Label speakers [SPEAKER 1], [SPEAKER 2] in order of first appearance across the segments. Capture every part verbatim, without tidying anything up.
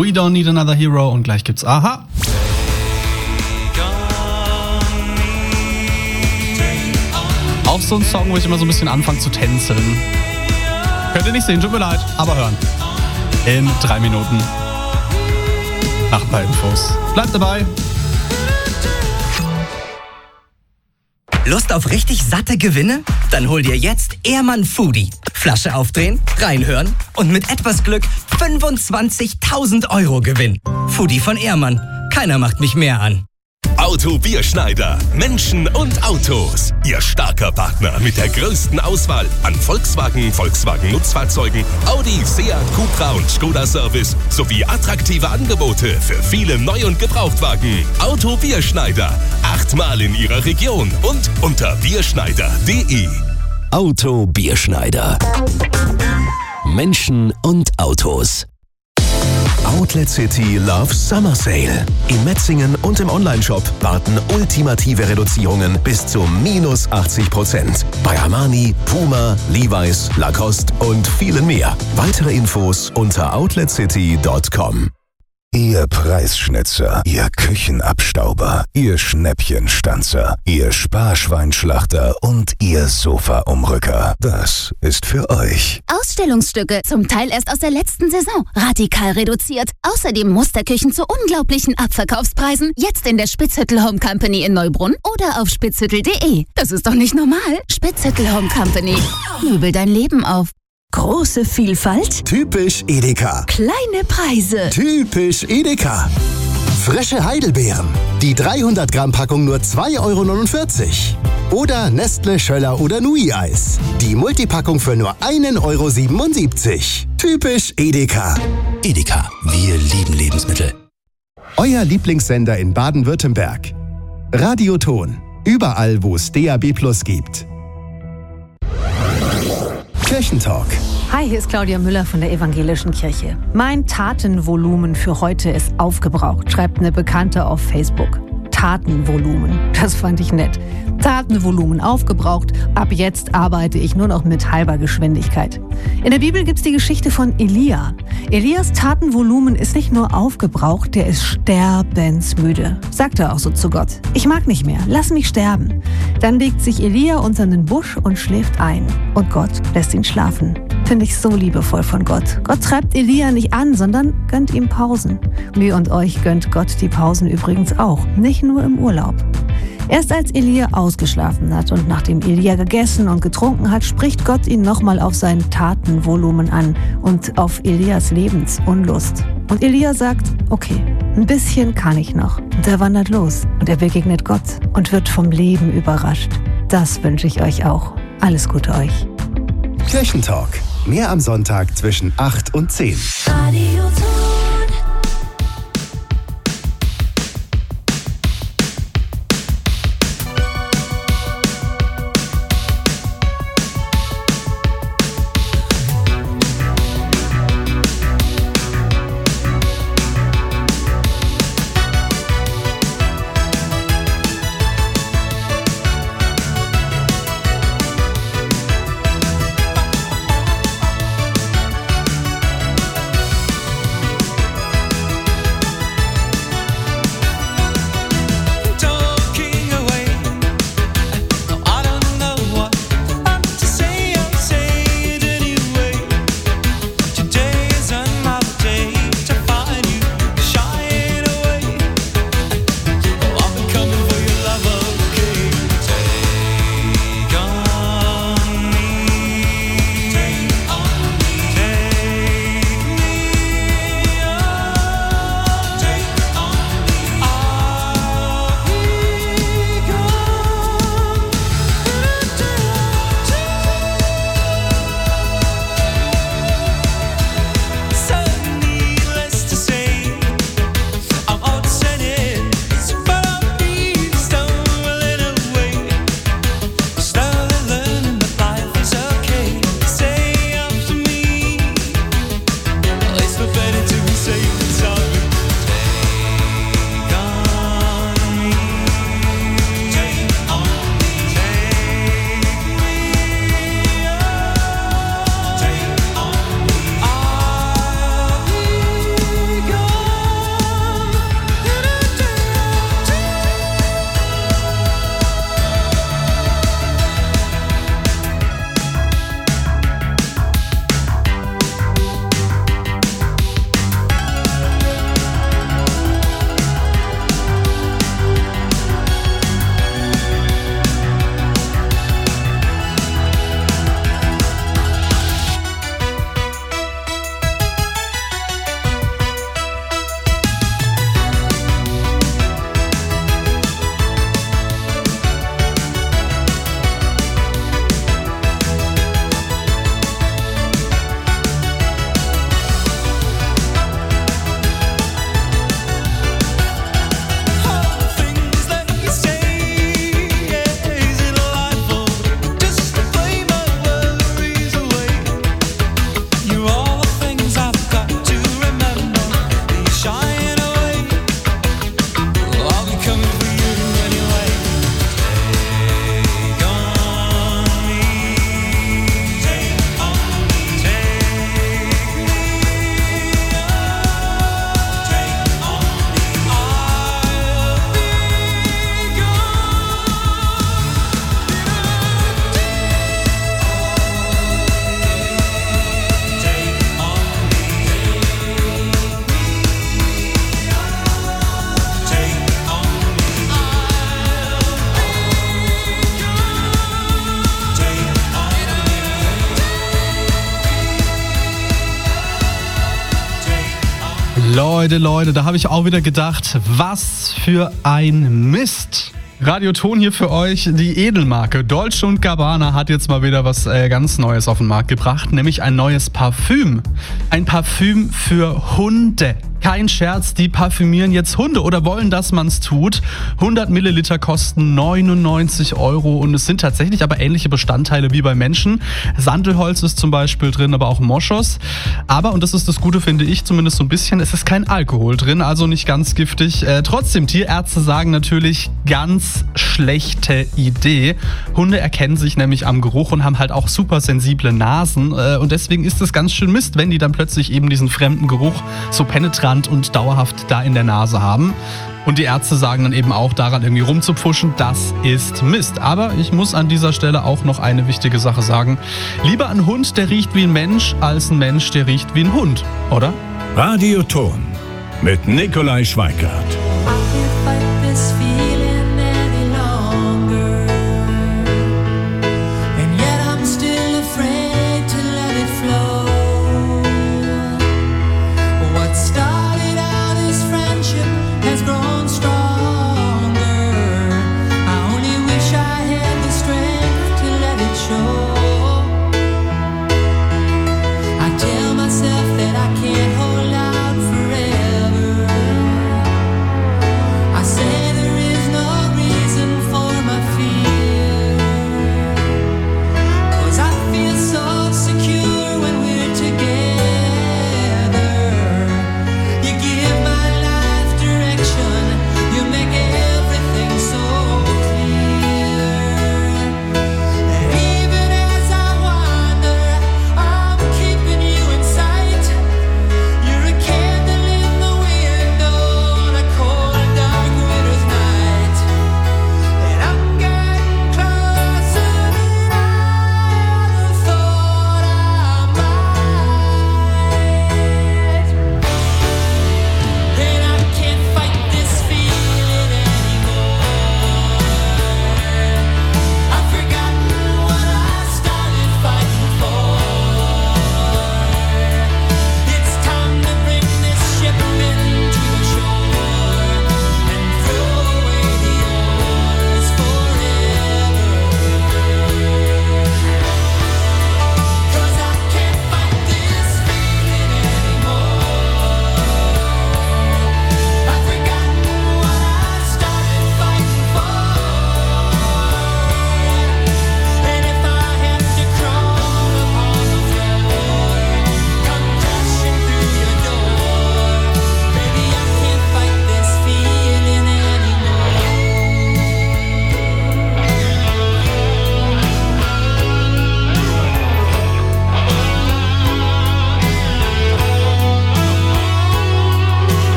[SPEAKER 1] We Don't Need Another Hero und gleich gibt's Aha. Auch so ein Song, wo ich immer so ein bisschen anfange zu tänzeln. Könnt ihr nicht sehen, tut mir leid, aber hören. In drei Minuten. Nach ein paar Infos. Bleibt dabei.
[SPEAKER 2] Lust auf richtig satte Gewinne? Dann hol dir jetzt Ehrmann Foodie. Flasche aufdrehen, reinhören und mit etwas Glück fünfundzwanzigtausend Euro Gewinn. Foodie von Ehrmann. Keiner macht mich mehr an.
[SPEAKER 3] Auto Bierschneider. Menschen und Autos. Ihr starker Partner mit der größten Auswahl an Volkswagen, Volkswagen-Nutzfahrzeugen, Audi, Seat, Cupra und Skoda Service sowie attraktive Angebote für viele Neu- und Gebrauchtwagen. Auto Bierschneider. Achtmal in Ihrer Region und unter bierschneider punkt de.
[SPEAKER 4] Auto Bierschneider. Menschen und Autos. Outlet City Love Summer Sale. In Metzingen und im Onlineshop warten ultimative Reduzierungen bis zu minus achtzig Prozent. Bei Armani, Puma, Levi's, Lacoste und vielen mehr. Weitere Infos unter outlet city punkt com.
[SPEAKER 5] Ihr Preisschnitzer, Ihr Küchenabstauber, Ihr Schnäppchenstanzer, Ihr Sparschweinschlachter und Ihr Sofaumrücker. Das ist für euch.
[SPEAKER 6] Ausstellungsstücke, zum Teil erst aus der letzten Saison. Radikal reduziert. Außerdem Musterküchen zu unglaublichen Abverkaufspreisen. Jetzt in der Spitzhüttel Home Company in Neubrunn oder auf spitzhüttel punkt de. Das ist doch nicht normal. Spitzhüttel Home Company. Möbel dein Leben auf. Große Vielfalt.
[SPEAKER 5] Typisch Edeka.
[SPEAKER 6] Kleine Preise.
[SPEAKER 5] Typisch Edeka. Frische Heidelbeeren. Die dreihundert Gramm Packung nur zwei Euro neunundvierzig. Oder Nestle, Schöller oder Nui-Eis. Die Multipackung für nur ein Euro siebenundsiebzig. Typisch Edeka.
[SPEAKER 4] Edeka, wir lieben Lebensmittel.
[SPEAKER 5] Euer Lieblingssender in Baden-Württemberg. Radioton. Überall, wo es D A B Plus gibt. Kirchentalk.
[SPEAKER 7] Hi, hier ist Claudia Müller von der Evangelischen Kirche. Mein Tatenvolumen für heute ist aufgebraucht, schreibt eine Bekannte auf Facebook. Tatenvolumen, das fand ich nett. Tatenvolumen aufgebraucht, ab jetzt arbeite ich nur noch mit halber Geschwindigkeit. In der Bibel gibt es die Geschichte von Elia. Elias Tatenvolumen ist nicht nur aufgebraucht, der ist sterbensmüde. Sagt er auch so zu Gott. Ich mag nicht mehr, lass mich sterben. Dann legt sich Elia unter einen Busch und schläft ein. Und Gott lässt ihn schlafen. Finde ich so liebevoll von Gott. Gott treibt Elia nicht an, sondern gönnt ihm Pausen. Mir und euch gönnt Gott die Pausen übrigens auch, nicht nur im Urlaub. Erst als Elia ausgeschlafen hat und nachdem Elia gegessen und getrunken hat, spricht Gott ihn nochmal auf sein Tatenvolumen an und auf Elias Lebensunlust. Und Elia sagt, okay, ein bisschen kann ich noch. Und er wandert los und er begegnet Gott und wird vom Leben überrascht. Das wünsche ich euch auch. Alles Gute euch.
[SPEAKER 5] Kirchentalk. Mehr am Sonntag zwischen acht und zehn.
[SPEAKER 1] Leute, Leute, da habe ich auch wieder gedacht, was für ein Mist. Radioton hier für euch. Die Edelmarke Dolce und Gabbana hat jetzt mal wieder was äh, ganz Neues auf den Markt gebracht, nämlich ein neues Parfüm. Ein Parfüm für Hunde. Kein Scherz, die parfümieren jetzt Hunde oder wollen, dass man es tut. hundert Milliliter kosten neunundneunzig Euro und es sind tatsächlich aber ähnliche Bestandteile wie bei Menschen. Sandelholz ist zum Beispiel drin, aber auch Moschus. Aber, und das ist das Gute, finde ich zumindest so ein bisschen, es ist kein Alkohol drin, also nicht ganz giftig. Äh, trotzdem, Tierärzte sagen natürlich, ganz schlechte Idee. Hunde erkennen sich nämlich am Geruch und haben halt auch super sensible Nasen. Äh, und deswegen ist es ganz schön Mist, wenn die dann plötzlich eben diesen fremden Geruch so penetrant und dauerhaft da in der Nase haben. Und die Ärzte sagen dann eben auch, daran irgendwie rumzupfuschen, das ist Mist. Aber ich muss an dieser Stelle auch noch eine wichtige Sache sagen. Lieber ein Hund, der riecht wie ein Mensch, als ein Mensch, der riecht wie ein Hund, oder?
[SPEAKER 8] Radioton mit Nikolai Schweikart.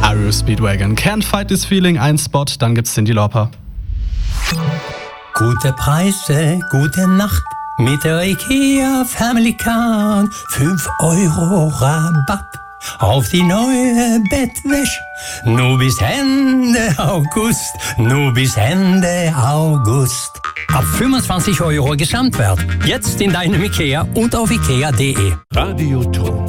[SPEAKER 1] R E O Speedwagon. Can't Fight This Feeling, ein Spot, dann gibt's Cyndi Lauper.
[SPEAKER 9] Gute Preise, gute Nacht mit der IKEA Family Card. fünf Euro Rabatt auf die neue Bettwäsche. Nur bis Ende August, nur bis Ende August. Ab fünfundzwanzig Euro Gesamtwert. Jetzt in deinem IKEA und auf ikea punkt de.
[SPEAKER 8] Radioton.